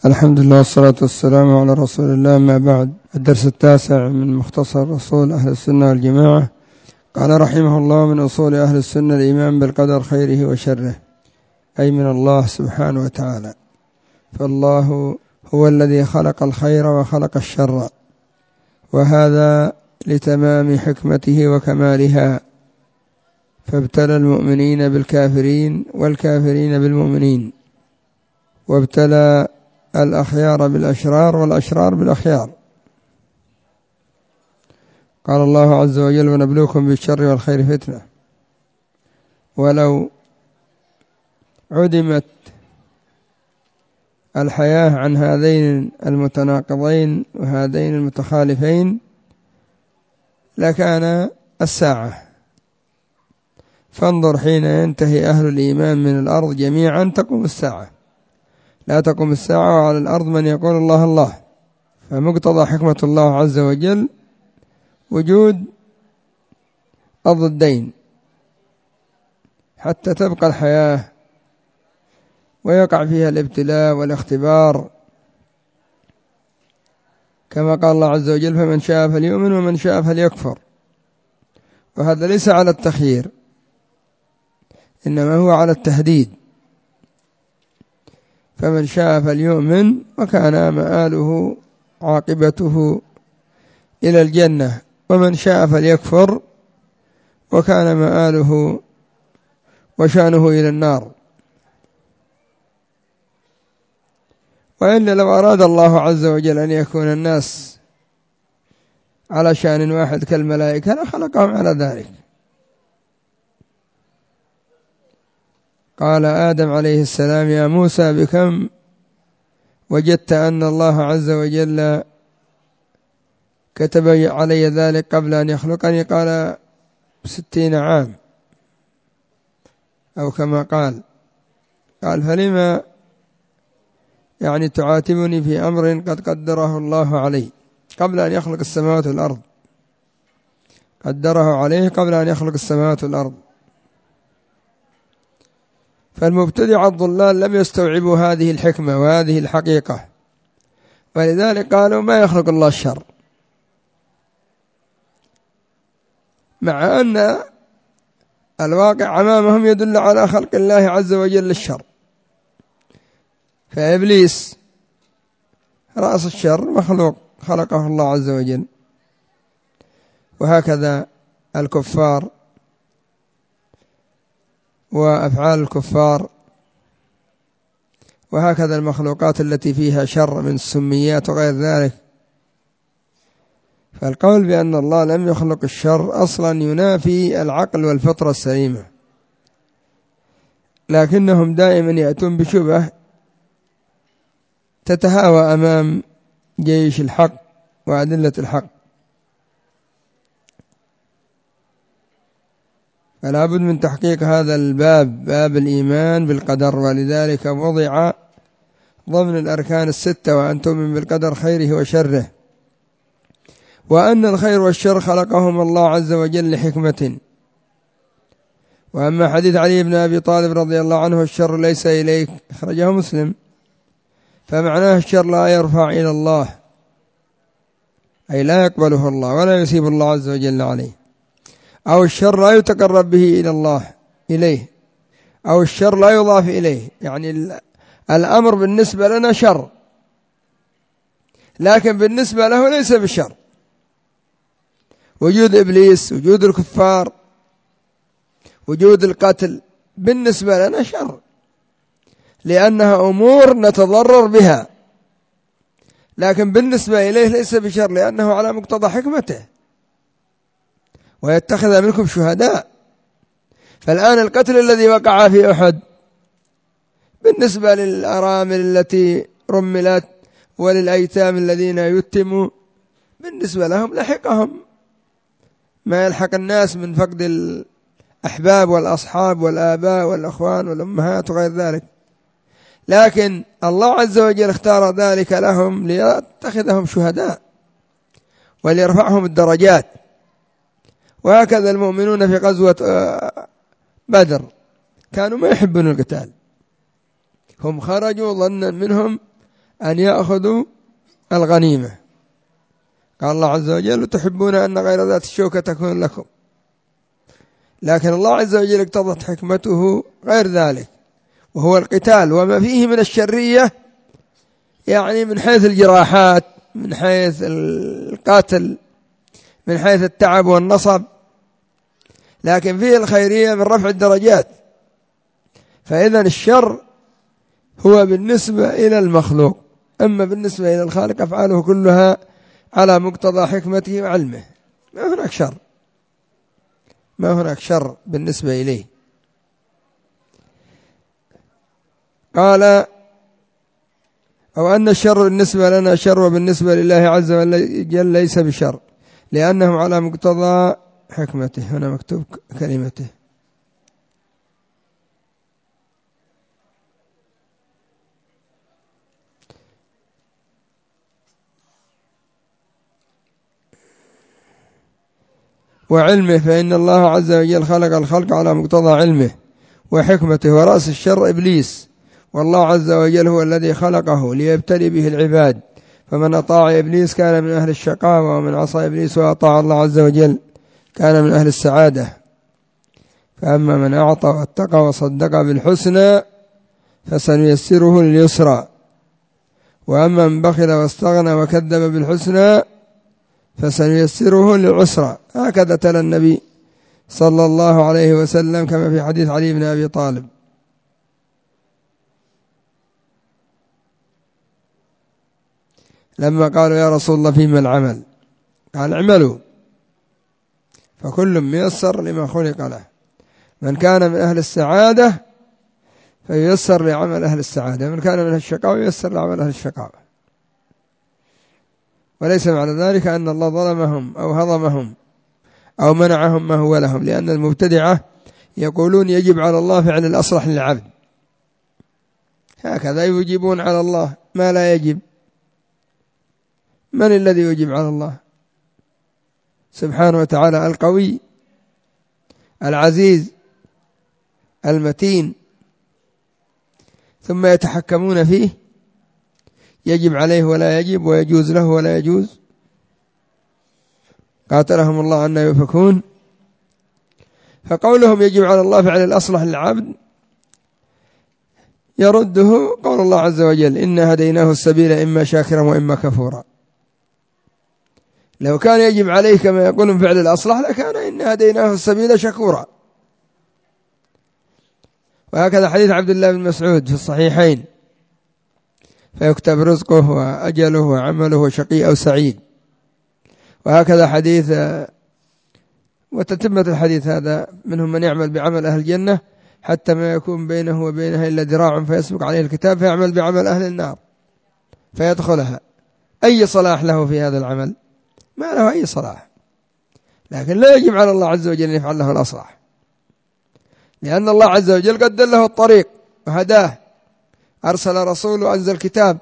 الحمد لله والصلاة والسلام على رسول الله. ما بعد، الدرس 9 من مختصر أصول أهل السنة والجماعة. قال رحمه الله: من أصول أهل السنة الإيمان بالقدر خيره وشره، أي من الله سبحانه وتعالى، فالله هو الذي خلق الخير وخلق الشر، وهذا لتمام حكمته وكمالها، فابتلى المؤمنين بالكافرين والكافرين بالمؤمنين، وابتلى الأخيار بالأشرار والأشرار بالأخيار. قال الله عز وجل: ونبلوكم بالشر والخير فتنة. ولو عدمت الحياة عن هذين المتناقضين وهذين المتخالفين لكان الساعة. فانظر، حين ينتهي أهل الإيمان من الأرض جميعا تقوم الساعة، لا تقوم الساعة وعلى الأرض من يقول الله الله. فمقتضى حكمة الله عز وجل وجود الضدين حتى تبقى الحياة ويقع فيها الابتلاء والاختبار، كما قال الله عز وجل: فمن شاء فليؤمن ومن شاء فليكفر. وهذا ليس على التخيير، إنما هو على التهديد. فمن شاء فليؤمن وكان مآله عاقبته إلى الجنة، ومن شاء فليكفر وكان مآله وشأنه إلى النار. وإلا لو أراد الله عز وجل أن يكون الناس على شأن واحد كالملائكة لخلقهم على ذلك. قال آدم عليه السلام: يا موسى بكم وجدت أن الله عز وجل كتب علي ذلك قبل أن يخلقني؟ قال: 60 عام، أو كما قال. فلما تعاتبني في أمر قد قدره الله علي قبل أن يخلق السماوات والأرض؟ قدره عليه قبل أن يخلق السماوات والأرض. فالمبتدع الضلال لم يستوعبوا هذه الحكمة وهذه الحقيقة، ولذلك قالوا: ما يخلق الله الشر، مع أن الواقع أمامهم يدل على خلق الله عز وجل الشر. فإبليس رأس الشر مخلوق خلقه الله عز وجل، وهكذا الكفار وأفعال الكفار، وهكذا المخلوقات التي فيها شر من السميات وغير ذلك. فالقول بأن الله لم يخلق الشر أصلا ينافي العقل والفطرة السليمة، لكنهم دائما يأتون بشبه تتهاوى أمام جيش الحق وأدلة الحق. فلا بد من تحقيق هذا الباب، باب الإيمان بالقدر، ولذلك وضع ضمن الأركان 6: وأن تؤمن بالقدر خيره وشره، وأن الخير والشر خلقهم الله عز وجل لحكمة. وأما حديث علي بن أبي طالب رضي الله عنه: الشر ليس إليك، أخرجه مسلم، فمعناه الشر لا يرفع إلى الله، أي لا يقبله الله ولا يسيب الله عز وجل عليه، أو الشر لا يتقرب به إلى الله إليه، أو الشر لا يضاف إليه. الأمر بالنسبة لنا شر، لكن بالنسبة له ليس بالشر. وجود إبليس، وجود الكفار، وجود القتل بالنسبة لنا شر، لأنها أمور نتضرر بها، لكن بالنسبة إليه ليس بشر، لأنه على مقتضى حكمته، ويتخذ منكم شهداء. فالآن القتل الذي وقع في أحد بالنسبة للأرامل التي رملت وللأيتام الذين يتموا، بالنسبة لهم لحقهم ما يلحق الناس من فقد الأحباب والأصحاب والآباء والأخوان والأمهات وغير ذلك، لكن الله عز وجل اختار ذلك لهم ليتخذهم شهداء وليرفعهم الدرجات. وهكذا المؤمنون في غزوة بدر كانوا ما يحبون القتال، هم خرجوا ظنا منهم أن يأخذوا الغنيمة. قال الله عز وجل تحبون أن غير ذات الشوكة تكون لكم، لكن الله عز وجل اقتضت حكمته غير ذلك، وهو القتال وما فيه من الشرية، يعني من حيث الجراحات، من حيث القتل، من حيث التعب والنصب، لكن فيه الخيرية من رفع الدرجات. فإذا الشر هو بالنسبة إلى المخلوق، أما بالنسبة إلى الخالق أفعاله كلها على مقتضى حكمته وعلمه، ما هناك شر، ما هناك شر بالنسبة إليه. قال أو أن الشر بالنسبة لنا شر وبالنسبة لله عز وجل ليس بشر، لأنه على مقتضى حكمته. هنا مكتوب كلمته. وعلمه، فإن الله عز وجل خلق الخلق على مقتضى علمه وحكمته، ورأس الشر إبليس، والله عز وجل هو الذي خلقه ليبتلي به العباد، فمن أطاع إبليس كان من أهل الشقاوة، ومن عصى إبليس وأطاع الله عز وجل كان من أهل السعادة. فأما من أعطى واتقى وصدق بالحسنى فسنيسره لليسرى، وأما من بخل واستغنى وكذب بالحسنى فسنيسره للعسرى. هكذا تلا النبي صلى الله عليه وسلم كما في حديث علي بن أبي طالب. لما قالوا يا رسول الله فيما العمل؟ قال اعملوا فكل ميسر لما خلق له، من كان من أهل السعادة فييسر لعمل أهل السعادة، من كان من أهل الشقاوة ييسر لعمل أهل الشقاوة. وليس معنى ذلك أن الله ظلمهم أو هضمهم أو منعهم ما هو لهم، لأن المبتدعة يقولون يجب على الله فعل الأصلح للعبد، هكذا يجيبون على الله ما لا يجب. من الذي يجب على الله؟ سبحانه وتعالى القوي العزيز المتين، ثم يتحكمون فيه، يجب عليه ولا يجب، ويجوز له ولا يجوز. قاتلهم الله أن يؤفكون. فقولهم يجب على الله فعل الأصلح للعبد يرده قول الله عز وجل إنا هديناه السبيل إما شاكرا وإما كفورا. لو كان يجب عليه كما يقولون فعل الأصلح لكان إنا هديناه السبيل شكورا. وهكذا حديث عبد الله بن مسعود في الصحيحين فيكتب رزقه وأجله وعمله وشقي أو سعيد. وهكذا حديث وتتمة الحديث هذا منهم من يعمل بعمل أهل الجنة حتى ما يكون بينه وبينها إلا ذراع فيسبق عليه الكتاب فيعمل بعمل أهل النار فيدخلها. أي صلاح له في هذا العمل؟ ما له أي صلاح، لكن لا يجب على الله عز وجل أن يفعل له الأصلاح، لأن الله عز وجل قد دله الطريق وهداه، أرسل رسول وأنزل كتاب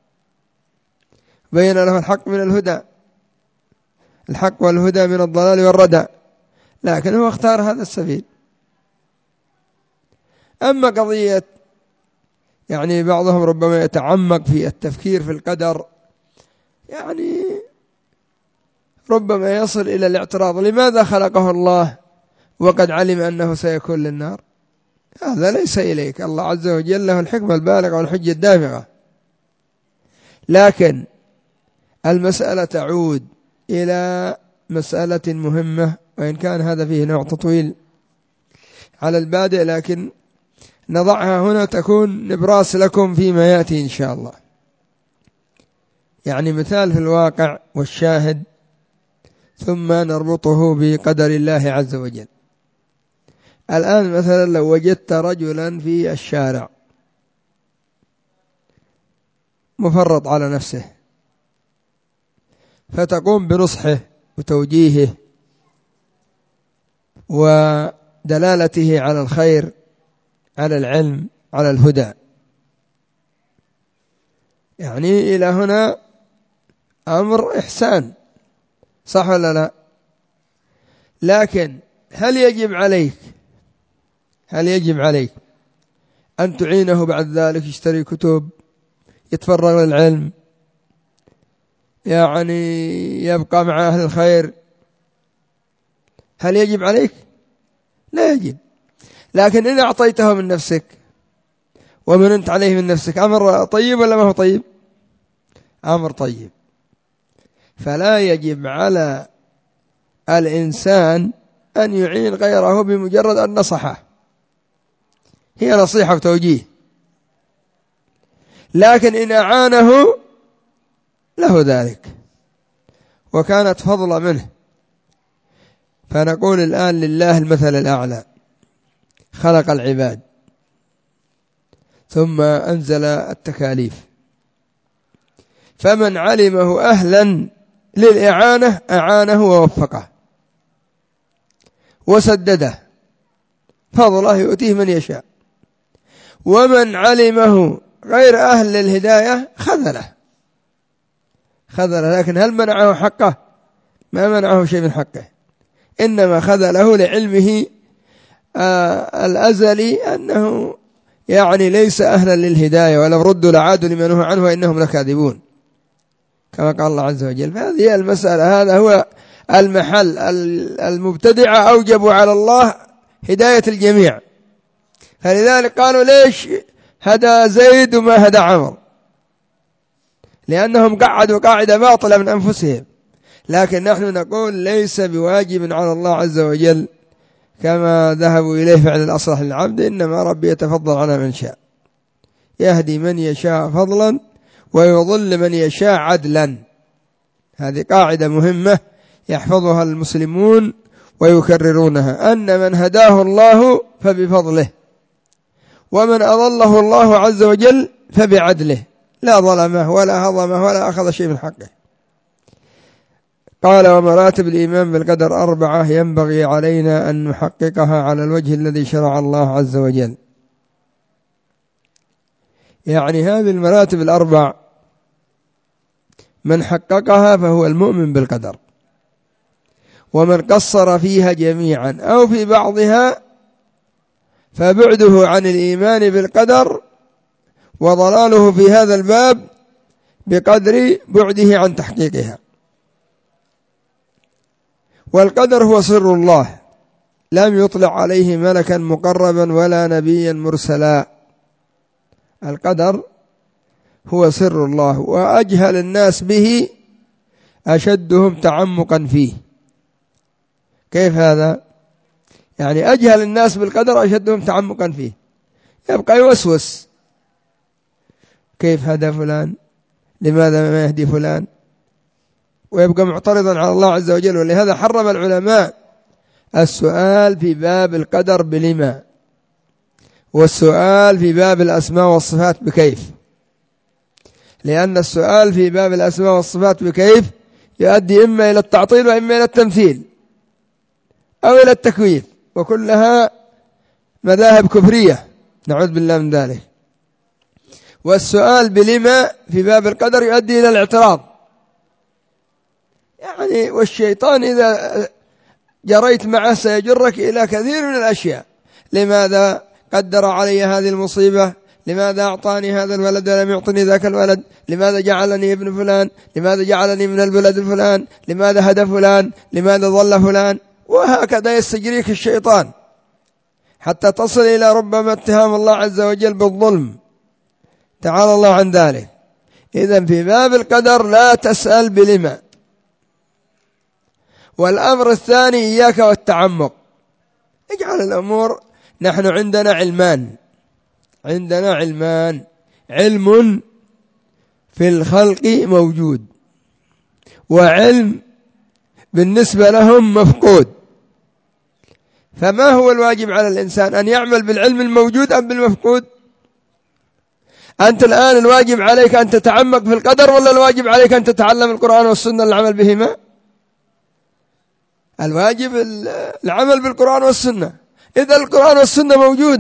بين له الحق من الهدى، الحق والهدى من الضلال والردى، لكن هو اختار هذا السبيل. أما قضية يعني بعضهم ربما يتعمق في التفكير في القدر، يعني ربما يصل إلى الاعتراض لماذا خلقه الله وقد علم أنه سيكون للنار؟ هذا ليس إليك، الله عز وجل له الحكمة البالغة والحجة الدامغة. لكن المسألة تعود إلى مسألة مهمة، وإن كان هذا فيه نوع تطويل على البادئ، لكن نضعها هنا تكون نبراس لكم فيما يأتي إن شاء الله. يعني مثال في الواقع والشاهد، ثم نربطه بقدر الله عز وجل. الآن مثلا لو وجدت رجلا في الشارع مفرط على نفسه، فتقوم بنصحه وتوجيهه ودلالته على الخير، على العلم، على الهدى. يعني إلى هنا أمر إحسان، صح ولا لا؟ لكن هل يجب عليك أن تعينه بعد ذلك يشتري كتب، يتفرغ للعلم، يعني يبقى مع أهل الخير، هل يجب عليك؟ لا يجب. لكن إن أعطيته من نفسك ومننت عليه من نفسك، أمر طيب ولا ما هو طيب؟ أمر طيب. فلا يجب على الإنسان أن يعين غيره بمجرد أن نصحه، هي نصيحة وتوجيه، لكن إن أعانه له ذلك وكانت فضل منه. فنقول الآن لله المثل الأعلى، خلق العباد ثم أنزل التكاليف، فمن علمه أهلا للإعانة أعانه ووفقه وسدده، فضله يؤتيه من يشاء. ومن علمه غير أهل للهداية خذله، لكن هل منعه حقه؟ ما منعه شيء من حقه، إنما خذله لعلمه الأزلي أنه يعني ليس أهلا للهداية، ولو ردوا لعادوا لما نهوا عنه وإنهم لكاذبون، كما قال الله عز وجل. فهذه المسألة، هذا هو المحل. المبتدعة أوجبوا على الله هداية الجميع، فلذلك قالوا ليش هدى زيد وما هدى عمر؟ لأنهم قعدوا قاعدة باطلة من أنفسهم. لكن نحن نقول ليس بواجب على الله عز وجل كما ذهبوا إليه فعل الأصلح للعبد، إنما ربي يتفضل على من شاء، يهدي من يشاء فضلا ويضل من يشاء عدلا. هذه قاعدة مهمة يحفظها المسلمون ويكررونها، أن من هداه الله فبفضله، ومن أضله الله عز وجل فبعدله، لا ظلمه ولا هضمه ولا أخذ شيء من حقه. قال: ومراتب الإيمان بالقدر 4 ينبغي علينا أن نحققها على الوجه الذي شرع الله عز وجل. يعني هذه المراتب 4 من حققها فهو المؤمن بالقدر، ومن قصر فيها جميعا أو في بعضها فبعده عن الإيمان بالقدر وضلاله في هذا الباب بقدر بعده عن تحقيقها. والقدر هو سر الله، لم يطلع عليه ملكا مقربا ولا نبيا مرسلا. القدر هو سر الله، وأجهل الناس به أشدهم تعمقا فيه. كيف هذا؟ يعني أجهل الناس بالقدر أشدهم تعمقا فيه، يبقى يوسوس: كيف هدى فلان؟ لماذا ما يهدي فلان؟ ويبقى معترضا على الله عز وجل. ولهذا حرم العلماء السؤال في باب القدر بلما، والسؤال في باب الأسماء والصفات بكيف، لأن السؤال في باب الأسماء والصفات بكيف يؤدي إما إلى التعطيل وإما إلى التمثيل أو إلى التكويف، وكلها مذاهب كفرية، نعوذ بالله من ذلك. والسؤال بلما في باب القدر يؤدي إلى الاعتراض، يعني والشيطان إذا جريت معه سيجرك إلى كثير من الأشياء. لماذا قدر علي هذه المصيبة؟ لماذا أعطاني هذا الولد ولم يعطني ذاك الولد؟ لماذا جعلني ابن فلان؟ لماذا جعلني من البلد الفلان؟ لماذا هدى فلان؟ لماذا ضل فلان؟ وهكذا يستجريك الشيطان حتى تصل إلى ربما اتهام الله عز وجل بالظلم، تعالى الله عن ذلك. إذن في باب القدر لا تسأل بلما. والأمر الثاني إياك والتعمق، اجعل الأمور. نحن عندنا علمان، علم في الخلق موجود، وعلم بالنسبة لهم مفقود. فما هو الواجب على الإنسان؟ أن يعمل بالعلم الموجود أم بالمفقود؟ أنت الآن الواجب عليك أن تتعمق في القدر، ولا الواجب عليك أن تتعلم القرآن والسنة للعمل بهما؟ الواجب العمل بالقرآن والسنة. إذا القرآن والسنة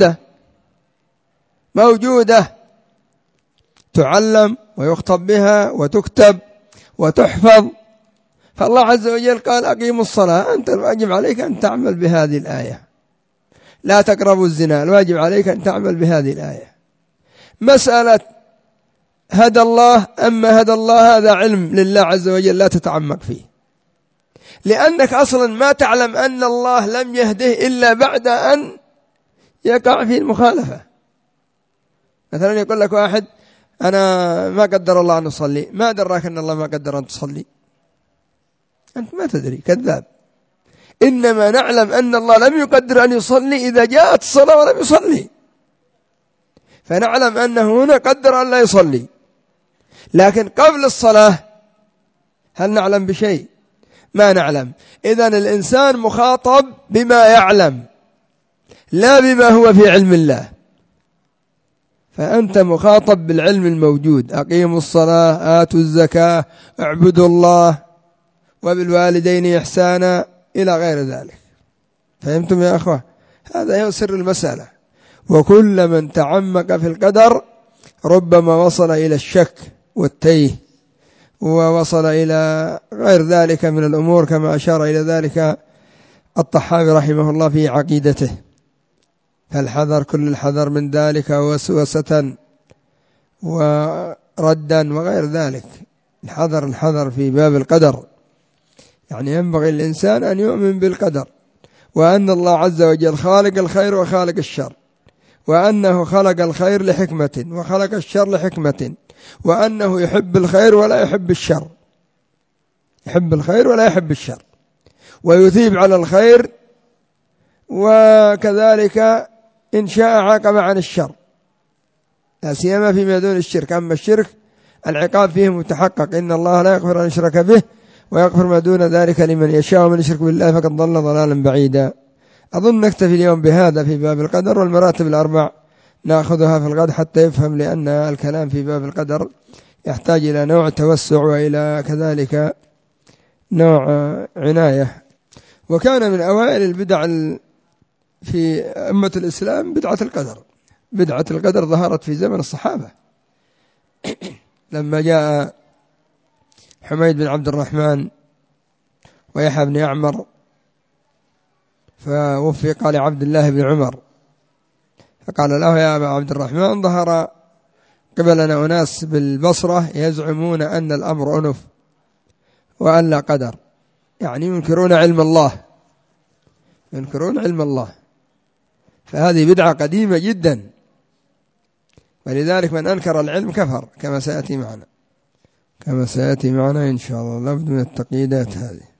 موجودة تعلم ويخطب بها وتكتب وتحفظ، فالله عز وجل قال: أقيموا الصلاة. أنت الواجب عليك أن تعمل بهذه الآية. لا تقربوا الزنا، الواجب عليك أن تعمل بهذه الآية. مسألة هدى الله، أما هدى الله هذا علم لله عز وجل لا تتعمق فيه، لأنك أصلا ما تعلم أن الله لم يهده إلا بعد أن يقع في المخالفة. مثلا يقول لك واحد أنا ما قدر الله أن أصلي، ما دراك أن الله ما قدر أن تصلي؟ أنت ما تدري، كذاب. إنما نعلم أن الله لم يقدر أن يصلي إذا جاءت الصلاة ولم يصلي، فنعلم أنه هنا قدر أن لا يصلي. لكن قبل الصلاة هل نعلم بشيء؟ ما نعلم. إذن الإنسان مخاطب بما يعلم لا بما هو في علم الله. فأنت مخاطب بالعلم الموجود، أقيموا الصلاة، آتوا الزكاة، اعبدوا الله، وبالوالدين إحسانا إلى غير ذلك. فهمتم يا أخوة؟ هذا هو سر المسألة. وكل من تعمق في القدر ربما وصل إلى الشك والتيه، ووصل إلى غير ذلك من الأمور، كما أشار إلى ذلك الطحاوي رحمه الله في عقيدته. فالحذر كل الحذر من ذلك، وسوسة وردا وغير ذلك. الحذر في باب القدر. يعني ينبغي الإنسان أن يؤمن بالقدر، وأن الله عز وجل خالق الخير وخالق الشر، وأنه خلق الخير لحكمة وخلق الشر لحكمة، وأنه يحب الخير ولا يحب الشر، يحب الخير ولا يحب الشر، ويثيب على الخير، وكذلك إن شاء عاقب عن الشر، لا سيما فيما دون الشرك. أما الشرك العقاب فيه متحقق، إن الله لا يغفر أن يشرك به ويغفر ما دون ذلك لمن يشاء، ومن يشرك بالله فقد ضل ضلالا بعيدا. أظن نكتفي اليوم بهذا في باب القدر، والمراتب الأربع نأخذها في الغد حتى يفهم، لأن الكلام في باب القدر يحتاج إلى نوع توسع وإلى كذلك نوع عناية. وكان من أوائل البدع في أمة الإسلام بدعة القدر. بدعة القدر ظهرت في زمن الصحابة لما جاء حميد بن عبد الرحمن ويحيى بن يعمر فوفق لعبد الله بن عمر، فقال له يا أبا عبد الرحمن ظهر قبلنا أناس بالبصرة يزعمون أن الأمر أنف وأن لا قدر، يعني ينكرون علم الله، ينكرون علم الله. فهذه بدعة قديمة جدا، ولذلك من أنكر العلم كفر، كما سيأتي معنا إن شاء الله. لابد من التقييدات هذه.